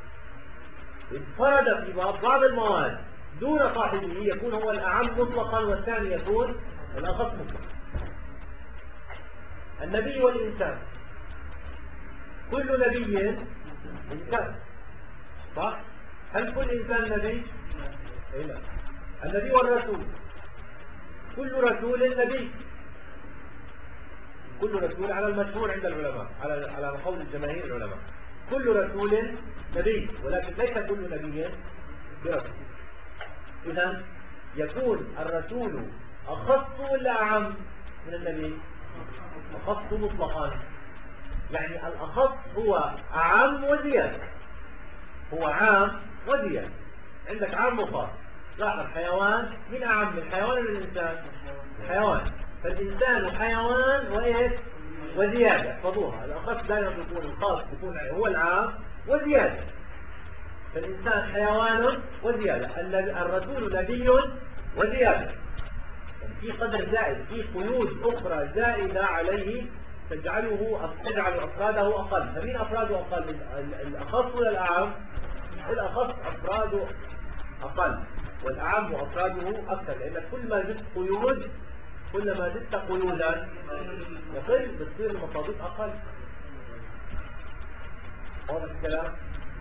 انفرد في بعض المواد دون صاحبه يكون هو الأعم مطلقا، والثاني يكون الأخص مطلقا. النبي والإنسان، كل نبي إنسان، صح؟ هل كل إنسان نبي؟ إيه لا. النبي والرسول، كل رسول نبي، كل رسول على المشهور عند العلماء، على على قول الجماهير العلماء كل رسول نبي، ولكن ليس كل نبي برسول. إذا يكون الرسول أخص ولا أعم من النبي؟ أخص مطلقا، يعني الأخص هو أعم وزيادة، هو عام وزيادة. عندك عام وخاص. لاحظ حيوان من أعم، الحيوان ولا الإنسان؟ الحيوان. فالإنسان حيوان وإيش؟ وزيادة. احفظوها، الأخص دائما بيكون الخاص بيكون هو العام وزيادة. فالإنسان حيوان وزيادة، الرسول نبي وزيادة. يعني في قدر زائد، في قيود أخرى زائدة عليه تجعله تجعل أفراده أقل. فمين أفراده أقل؟ الأخص ولا الأعم؟ الأخص أفراده أقل، والأعم أفراده أكثر، لأن كل ما زدت قيود كلما زدت قيودا يقل، بتصير المصادق أقل. واضح الكلام؟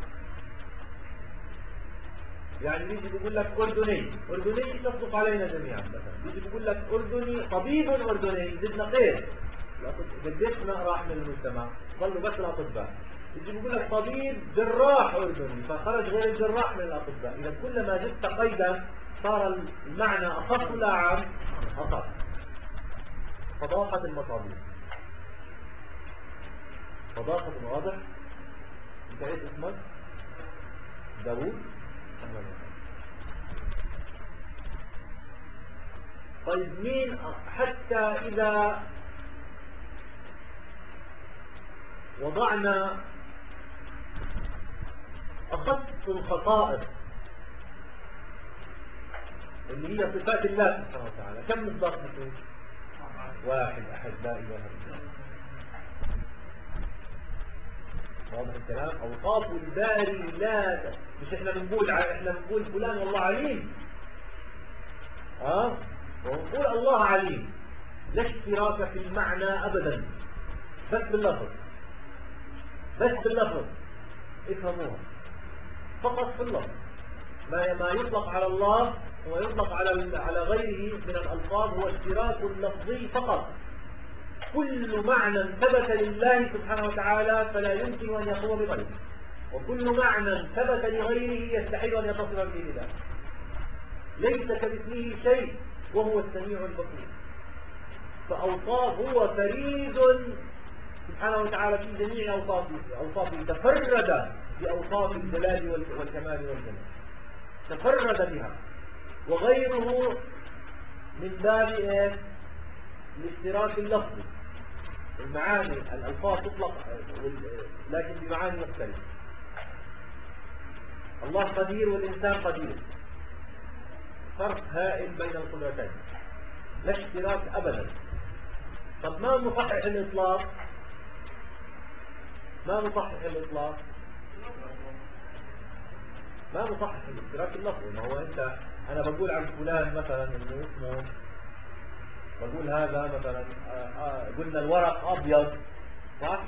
يعني بيجي بيقول لك أردني، أردني تصدق علينا جميعا مثلا، بيجي بيقول لك أردني، طبيب أردني، زدنا قيد، قديش راح من المجتمع؟ ظلوا بس الأطباء. بيجي بيقول لك طبيب جراح أردني، فخرج غير الجراح من الأطباء. إذا كلما زدت قيدا صار المعنى أخف ولا عام؟ أخف. فضاقة المصادر، فضاقة الواضح. انت ايش اسمك؟ داوود. طيب مين حتى إذا وضعنا أخص الخصائص اللي هي صفات الله سبحانه وتعالى، كم مصداق مثل واحد أحد لا إله إلا الله. واضح الكلام؟ أوصاف الباري لا، مش إحنا بنقول إحنا بنقول فلان والله عليم، ها؟ ونقول الله عليم، لا اشتراك في المعنى أبدا، بس باللفظ، بس باللفظ، افهموها، فقط في اللفظ. ما ما يطلق على الله ويطلق على على غيره من الألفاظ هو اشتراك لفظي فقط. كل معنى ثبت لله سبحانه وتعالى فلا يمكن أن يقوم بغيره، وكل معنى ثبت لغيره يستحيل أن يتصف به لله. ليس كمثله شيء وهو السميع البصير. فأوصاف هو فريد سبحانه وتعالى في جميع أوصافه، أوصافه تفرد بأوصاف الجلال والكمال والجمال، تفرد بها، وغيره من باب ايه؟ الاشتراك اللفظي. المعاني الألفاظ تطلق لكن بمعاني مختلفة. الله قدير والإنسان قدير، فرق هائل بين القدرتين، لا اشتراك أبدا. طب ما مصحح الإطلاق؟ ما مصحح الإطلاق؟ ما مصحح الاشتراك اللفظي. ما هو أنت أنا بقول عن فلان مثلا إنه اسمه، بقول هذا مثلا آآ آآ قلنا الورق أبيض صح؟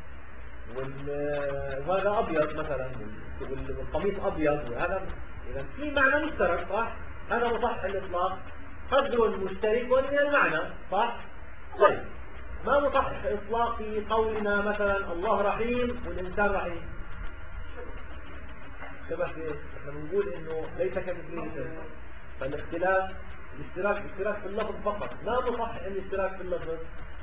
وهذا أبيض مثلا، والقميص أبيض، وهذا إذا في معنى مشترك صح؟ هذا مصحح الإطلاق، قدر مشترك من المعنى صح؟ طيب ما مصحح الإطلاق في قولنا مثلا الله رحيم والإنسان رحيم؟ شبه في ايش؟ احنا بنقول انه ليس كمثله شيء، فالاختلاف الاشتراك الاشتراك في اللفظ فقط، ما مصحح الاشتراك في اللفظ.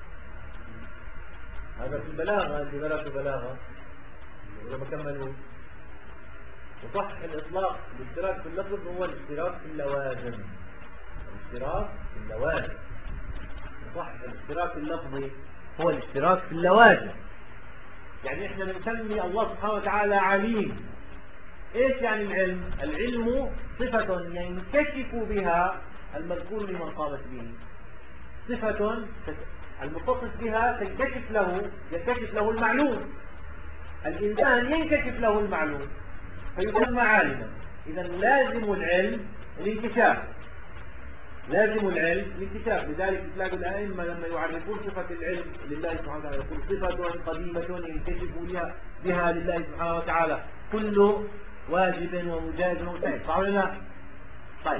هذا في البلاغه اللي درسوا بلاغه ولا ما كملوا. مصحح الاطلاق الاشتراك في اللفظ هو الاشتراك في اللوازم، الاشتراك في اللوازم. مصحح الاشتراك اللفظي هو الاشتراك في اللوازم. يعني احنا بنسمي الله سبحانه وتعالى عليم. ايش يعني العلم؟ العلم صفة ينكشف بها المذكور لمن قامت به، صفة المتصف بها تنكشف له، ينكشف له المعلوم. الإنسان ينكشف له المعلوم فيسمى عالما. إذا لازم العلم الانكشاف، لازم العلم الانكشاف. لذلك تلاقي الأئمة لما يعرفون صفة العلم لله سبحانه وتعالى يقول صفة قديمة ينكشف بها لله سبحانه وتعالى كل واجب ومجاز ومستحيل، صح ولا لا؟ طيب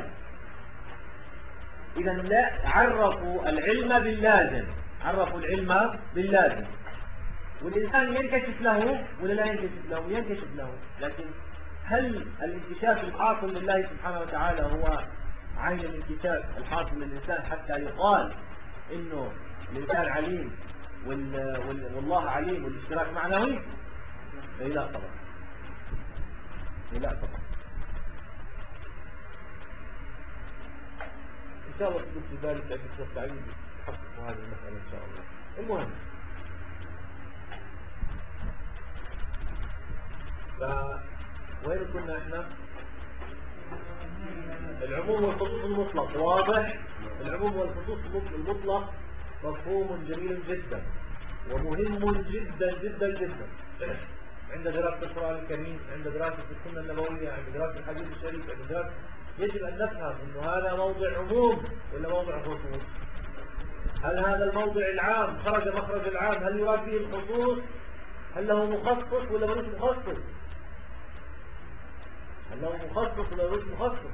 إذا لا عرفوا العلم باللازم، عرفوا العلم باللازم، والإنسان ينكشف له ولا لا ينكشف له؟ ينكشف له. لكن هل الانكشاف الحاصل لله سبحانه وتعالى هو عين الانكشاف الحاصل للإنسان حتى يقال إنه الإنسان عليم وال... وال... والله عليم والاشتراك معنوي؟ لا طبعا، لا طبعا. إن شاء الله تقول في ذلك عند الشيخ سعيد يحقق هذه المسألة إن شاء الله. المهم فوين كنا إحنا؟ العموم والخصوص المطلق واضح. العموم والخصوص المطلق مفهوم جميل جدا ومهم جدا جدا جدا عند دراسة القرآن الكريم، عند دراسة السنة النبوية، عند دراسة الحديث الشريف، عند دراسة يجب أن نفهم أنه هذا موضع عموم ولا موضع خصوص. هل هذا الموضع العام خرج مخرج العام؟ هل يراد به الخصوص؟ هل له مخصص ولا ملوش مخصص؟ هل له مخصص ولا ملوش مخصص؟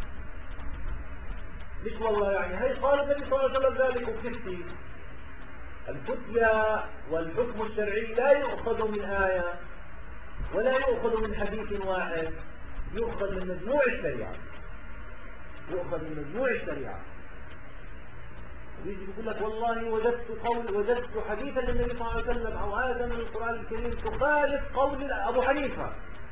مش والله يعني هي قال النبي صلى الله عليه وسلم ذلك وكفتي. الفتيا والحكم الشرعي لا يؤخذ من آية ولا يؤخذ من حديث واحد، يؤخذ من مجموع الشريعة، يؤخذ من مجموع الشريعة. يجي يقول لك والله وجدت قول وجدت حديثا للنبي صلى الله عليه وسلم أو آية من القرآن الكريم تخالف قول أبو حنيفة.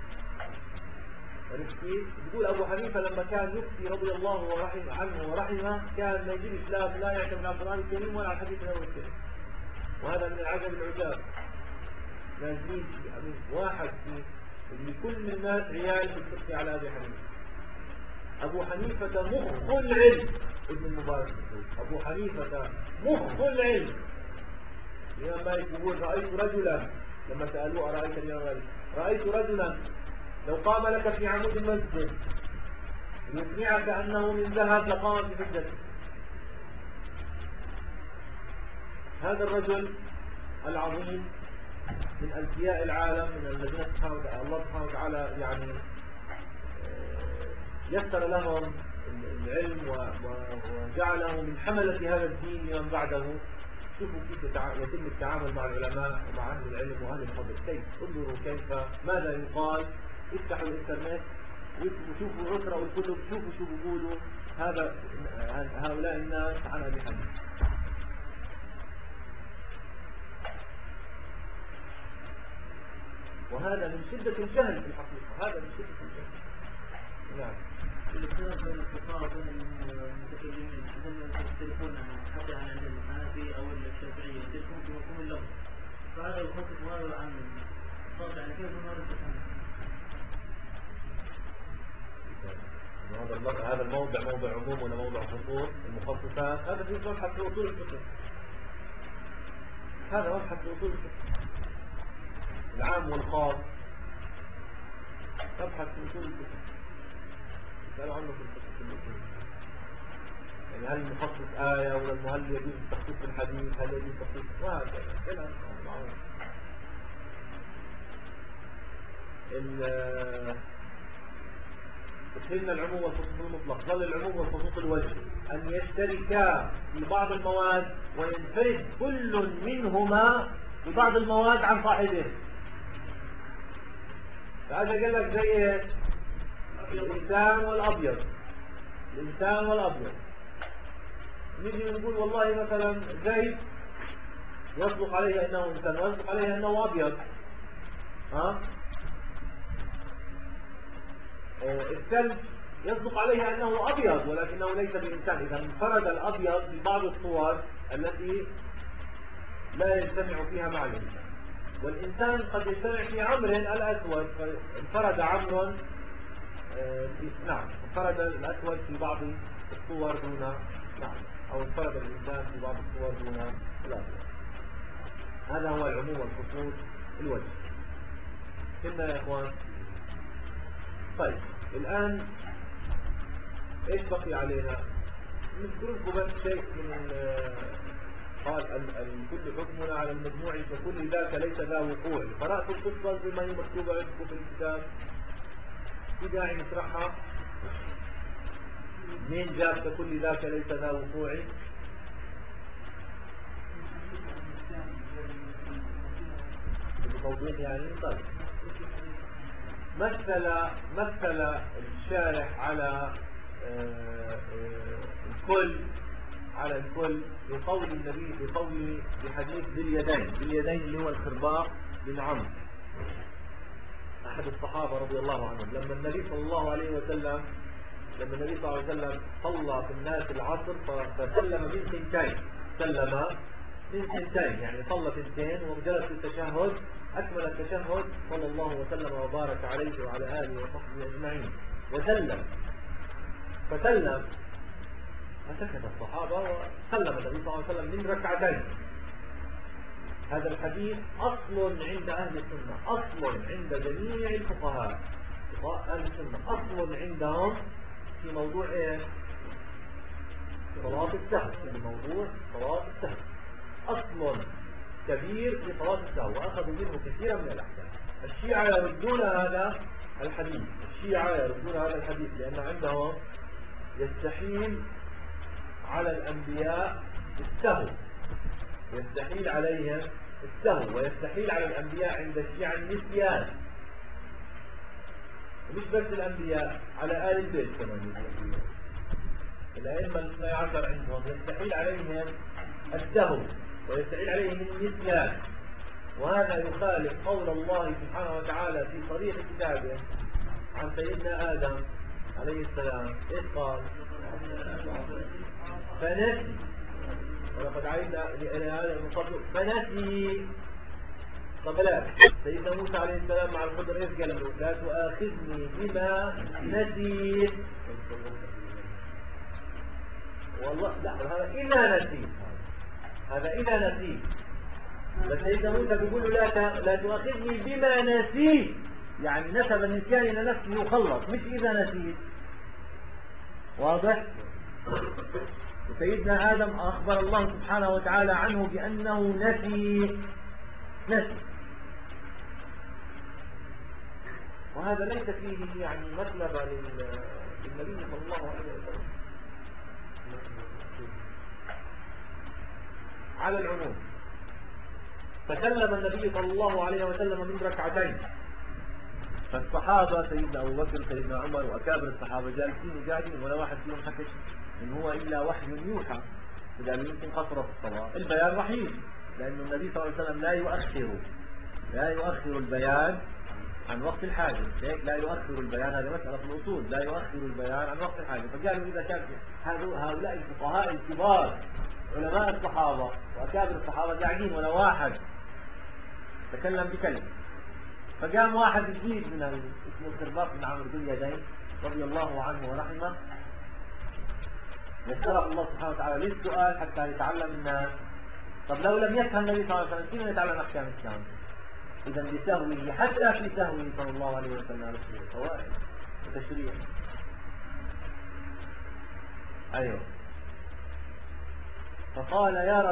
عرفت كيف؟ يقول أبو حنيفة لما كان يفتي رضي الله ورحمه عنه ورحمه كان ما يجيبش لا لا يعتمد على القرآن الكريم ولا على الحديث النبوي الكريم. وهذا من العجب العجاب. لازمين واحد اللي كل من الناس عيال بتفتي على أبي حنيفة. أبو حنيفة مخ العلم. ابن المبارك أبو حنيفة مخ العلم. الإمام مالك يقول رأيت رجلا لما سألوه أرأيت اليوم رجل رأيت رجلا لو قام لك في عمود المسجد يقنعك أنه من ذهب لقام في حجته. هذا الرجل العظيم من أنبياء العالم، من الذين سبحانه وتعالى الله سبحانه وتعالى يعني يسر لهم العلم وجعله من حملة هذا الدين من بعده. شوفوا كيف يتم التعامل مع العلماء ومع أهل العلم وأهل الفضل. كيف انظروا كيف ماذا يقال. افتحوا الانترنت وشوفوا اقرأوا الكتب، شوفوا شو بيقولوا هذا هؤلاء الناس عن أبي حنيفة. وهذا من شدة الجهل في الحقيقة، هذا من شدة الجهل. نعم. الاختلاف بين الفقهاء وبين المتكلمين هم يختلفون حتى عن الحنفي او الشافعي يختلفون في مفهوم اللفظ، فهذا يخصص وهذا العام صار يعني كيف هذا التفاهم؟ هذا هذا الموضع موضع عموم ولا موضع خصوص المخصصات؟ هذا في مبحث في اصول الفقه. هذا مبحث في اصول الفقه العام والخاص، مبحث في اصول الفقه قالوا عنه في الفقه في الاصول. يعني هل المخصص آية ولا المهل يجوز التخصيص في الحديث؟ هل يجوز التخصيص؟ وهكذا كلام معروف. فهمنا العموم والخصوص المطلق. ظل العموم والخصوص الوجه أن يشتركا في بعض المواد وينفرد كل منهما ببعض المواد عن صاحبه. فهذا قال لك زي الإنسان والأبيض. الإنسان والأبيض نيجي نقول والله مثلا زيد يصدق عليه أنه إنسان ويصدق عليه أنه أبيض. ها؟ الثلج يصدق عليه أنه أبيض ولكنه ليس بإنسان. إذا انفرد الأبيض في بعض الصور التي لا يجتمع فيها مع الإنسان، والإنسان قد يجتمع في عمر الأسود فانفرد عمر في نعم انفرد الأسود في بعض الصور دون نعم أو انفرد الإنسان في بعض الصور دون الأبيض. هذا هو العموم والخصوص الوجه. كنا يا إخوان. طيب الآن إيش بقي علينا؟ نذكر لكم بس شيء من قال كل حكمنا على المجموع فكل ذاك ليس ذا وقوع. قرأت القصة زي ما هي مكتوبة عندكم في الكتاب، في داعي نشرحها. مين جاب فكل ذاك ليس ذا وقوع؟ بتوضيح يعني. طيب مثل مثل الشارح على الكل على الكل بقول النبي بقول بحديث ذي اليدين. ذي اليدين اللي هو الخرباق بن عمرو أحد الصحابة رضي الله عنهم. لما النبي صلى الله عليه وسلم لما النبي صلى الله عليه وسلم صلى في الناس العصر فسلم من ثنتين سلم من ثنتين يعني صلى ثنتين وجلس التشهد أكمل التشهد صلى الله وسلم وبارك عليه وعلى آله وصحبه أجمعين وسلم فسلم فسكت الصحابة وسلم النبي صلى الله عليه وسلم من ركعتين. هذا الحديث أصل عند أهل السنة، أصل عند جميع الفقهاء فقهاء أهل السنة، أصل عندهم في موضوع إيه؟ صلاة السهو، الموضوع صلاة السهو أصل كبير في صلاة السهو وأخذوا منه كثيرا من الأحكام. الشيعة يردون هذا الحديث، الشيعة يردون هذا الحديث لأن عندهم يستحيل على الأنبياء السهو، يستحيل عليهم السهو، ويستحيل على الأنبياء عند الشيعة النسيان، ومش بس الأنبياء، على آل البيت كمان الأئمة الاثني عشر عندهم يستحيل عليهم السهو ويستحيل عليهم النسيان. وهذا يخالف قول الله سبحانه وتعالى في صريح كتابه عن سيدنا آدم عليه السلام، إذ قال فنسي، ولقد عهدنا إلى آدم من قبل فنسي. طب لا، سيدنا موسى عليه السلام مع الخضر إذ قال له لا تؤاخذني بما نسيت، والله لا هذا إذا نسيت، هذا إذا نسيت، بس سيدنا موسى بيقول له لا لا تؤاخذني بما نسيت، يعني نسب النسيان إلى نفسه يخلص، مش إذا نسيت. واضح؟ وسيدنا آدم أخبر الله سبحانه وتعالى عنه بأنه نسي نسي، وهذا ليس فيه يعني مطلبة للنبي صلى الله عليه وسلم. على العموم تكلم النبي صلى الله عليه وسلم من ركعتين، فالصحابة سيدنا أبو بكر سيدنا عمر وأكابر الصحابة جالسين وقاعدين ولا واحد فيهم حكش إن هو إلا وحي يوحى، فقالوا يمكن قصر الصلاة، البيان وحي، لأن النبي صلى الله عليه وسلم لا يؤخر لا يؤخر البيان عن وقت الحاجة، لا يؤخر البيان، هذا مسألة في الأصول، لا يؤخر البيان عن وقت الحاجة. فقالوا إذا كان هؤلاء الفقهاء الكبار علماء الصحابة وأكابر الصحابة قاعدين ولا واحد تكلم بكلمة، فقام واحد جديد من اسمه الخرباق بن عمرو ذو اليدين رضي الله عنه ورحمه، يسأله الله سبحانه وتعالى للسؤال حتى يتعلم الناس. طب لو لم يفهم النبي صلى الله عليه وسلم كيف يتعلم أحكام الإسلام؟ إذا بسهوه، حتى في سهوه صلى الله عليه وسلم فوائد وتشريع. أيوه، فقال يا رب